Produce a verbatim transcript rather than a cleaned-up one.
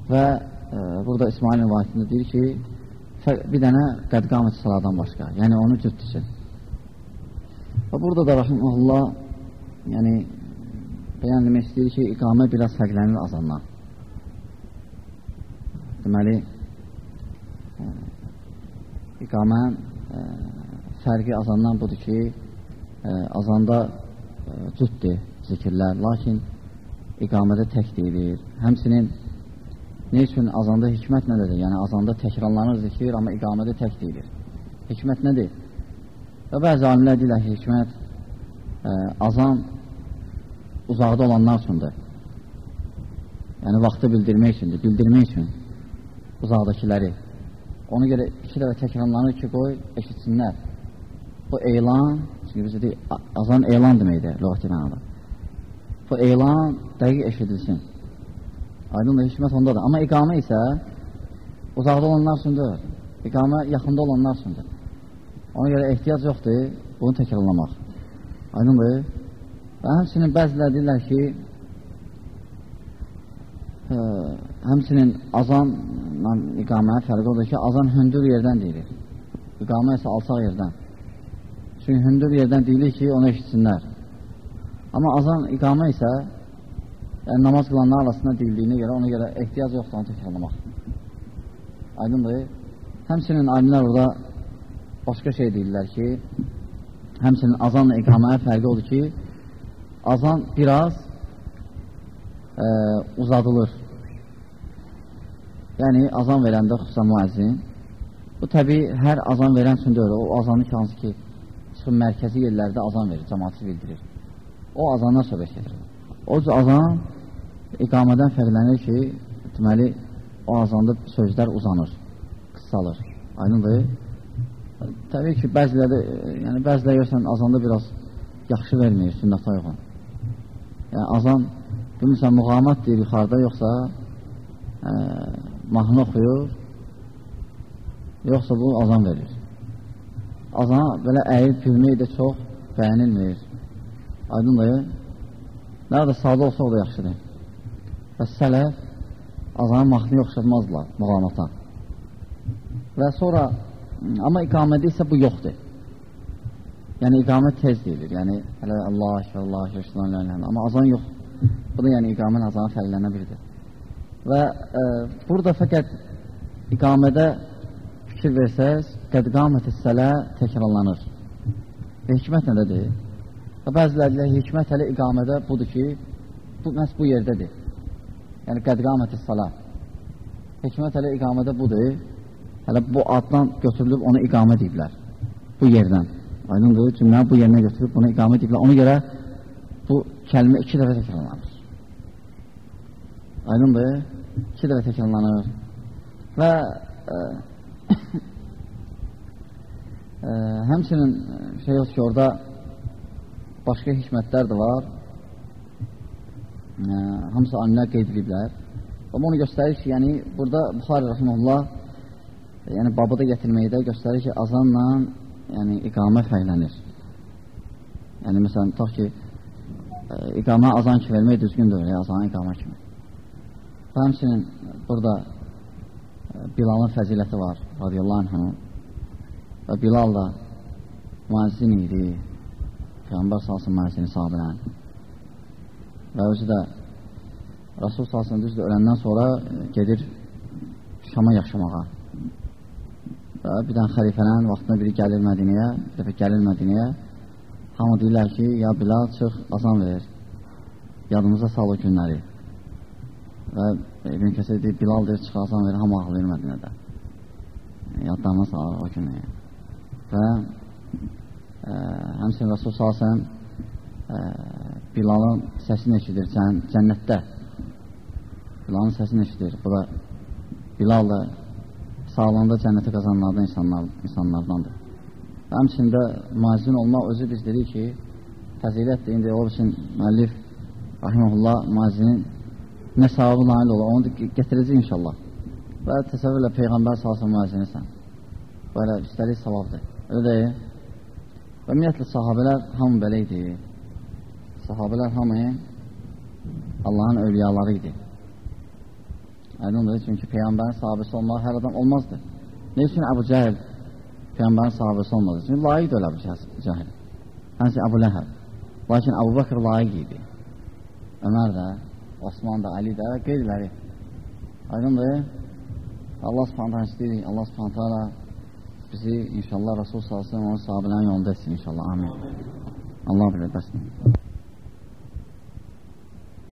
və e, burada İsmail rivayətində deyir ki, bir dənə qədqamət saladan başqa, yəni onu cüddüsün. Və burada da rahiməhullah, yəni bəyan demək istəyir ki, iqamə biraz fərqlənir azandan. Deməli, e, iqamə e, fərqi azandan budur ki, e, azanda e, cüddür zikirlər, lakin iqamədə tək deyilir. Həmsinin ne üçün azanda hikmət nədir? Yəni azanda təkrarlanır zikir, amma iqamədə tək deyilir. Hikmət nədir? Və bəzi alimlər deyirlər ki, hikmət e, azan uzaqda olanlar üçündür. Yəni vaxtı bildirmək üçündür, bildirmək üçün uzaqdakiləri. Ona görə iki dəfə təkrarlanır ki, qoy eşitsinlər. Bu elan, çünki bizə deyil, azan elan deməkdir, lüğəti mənada. Bu elan dəqiq eşidilsin. Aydındır, hikmət ondadır. Amma iqamə isə uzaqda olanlar üçündür, iqamə yaxında olanlar üçündür. Ona görə ehtiyac yoxdur bunu təkrarlamaq. Aydındır. Və həmsinin bəzilər deyirlər ki, ə, həmsinin azanla iqaməyə fərqi odur ki, azan hündür yerdən deyilir. İqamə isə alçaq yerdən. Çünki hündür yerdən deyilir ki, onu eşitsinlər. Amma azan iqamə isə yəni, namaz qılanlar arasında deyildiyinə görə, ona görə ehtiyac yoxdur onu təkrarlamaq. Aydındır. Həmsinin alimlər orada başqa şey deyirlər ki, həmsinin azanla iqaməyə fərqi odur ki, azan biraz e, uzadılır. Yəni, azan verəndə xüsusən müəzzin, bu təbii hər azan verən üçün deyil, o azanı ki, hansı ki, çıxın mərkəzi yerlərdə azan verir, cəmaatı bildirir. O azandan söhbət gedir. O cür azan iqamədən fərqlənir ki, deməli, o azanda sözlər uzanır, qısalır. Aydındır. Təbii ki, bəziləri, yəni bəziləri görsən, azanda biraz yaxşı verməyir, sünnətə uyğun. Yəni, azan, bilmirsən, müğamat deyir yuxarıda, yoxsa e, mahnı oxuyur, yoxsa bu azan verir. Azana belə əyib gülmək də çox bəyənilmir. Aydındır. Nerede sağda olsa o da yaxşıdır. Və sələf azanı mahnıya oxşatmazlar müğamata. Və sonra, amma iqamədə isə bu yoxdur. Yəni iqamət tez deyilir. Yəni hələ Allah aşkar, Allah aşkar, amma azan yox. Bu da yəni iqamən azanı fərqlənə biridir. Və e, burada fəqət iqamədə fikir versəz, qədqamət-i sələ təkrarlanır. Və hikmət nədədir? Və bəzilərlə hikmət hələ iqamədə budur ki, bu, məhz bu yerdədir. Yəni qədqamət-i sələ. Hikmət hələ iqamədə budur. Hələ bu addan götürülüb onu iqamə deyiblər. Bu yerdən. Aydındır, cümləni bu yerinə götürüb bunu iqamə deyiblər. Ona görə bu kəlmə iki dəfə təkrarlanır. Aydındır, iki dəfə təkrarlanır. Və e, e, həmçinin şey yox ki, orada başqa hikmətlər də var. E, hamısı alimlər qeyd ediblər. Amma onu göstərir ki, yəni burada Buxari Rəhiməhullah yəni babı da gətirməkdə göstərir ki, azanla yəni iqamə fərqlənir. Yəni məsələn, tutaq ki, e, iqamə azan ki vermək düzgündür, ya, azanın iqamə kimi. Və həmçinin burada e, Bilalın fəziləti var, radiyallahu anh'ın. Və Bilal da müəzzin idi, Peyğəmbər salsın müəzzini sahabələn. Və özü də Rasul salsın düzdür, öləndən sonra e, gedir Şama yaşamağa. Və bir dənə xəlifələrin vaxtında biri gəlir Mədiniyə, bir dəfə gəlir Mədiniyə, hamı deyirlər ki, ya Bilal çıx, azan verir, yadımıza sal o günləri. Və İbn Kəsir deyir, Bilal deyir, çıx, azan verir, hamı ağlayır Mədinədə. Yadlarına salır o günləri. Və e, həmçinin Rasul salsın e, Bilalın səsini eşidir cənnətdə. Bilalın səsini eşidir. Bu da Bilal da sağlığında cənnəti qazanlardan insanlar, insanlardandır. Və həmçində müəzzin olmaq özü biz dedik ki, fəzilətdir. İndi o üçün müəllif Rahiməhullah müəzzinin nə savabı nail olur, onu gətirəcək inşallah. Və təsəvvürlə Peyğəmbər salsın müəzzinisən. Böyle üstəlik savabdır. Öyle deyil. Və ümumiyyətlə sahabələr hamı belə idi. Sahabələr hamı Allahın övliyaları idi. Aydındır, çünki Peyğəmbərin sahabisi olmaq hər adam olmazdı. Ne üçün Əbu Cəhil Peyğəmbərin sahabisi olmazdı? Çünki layiq öyle Əbu Cəhil. Hənsi Əbu Ləhəb. Lakin Əbu Bakır layiq idi. Ömər də, Osman da, Ali də və qeyriləri. Aydındır. Allah subhanətə istəyirik. Allah subhanətə bizi inşallah Rasul sallallahu aleyhi ve sellem onun sahabilərin yolunda etsin inşallah. Amin. Allah bilir, bəs.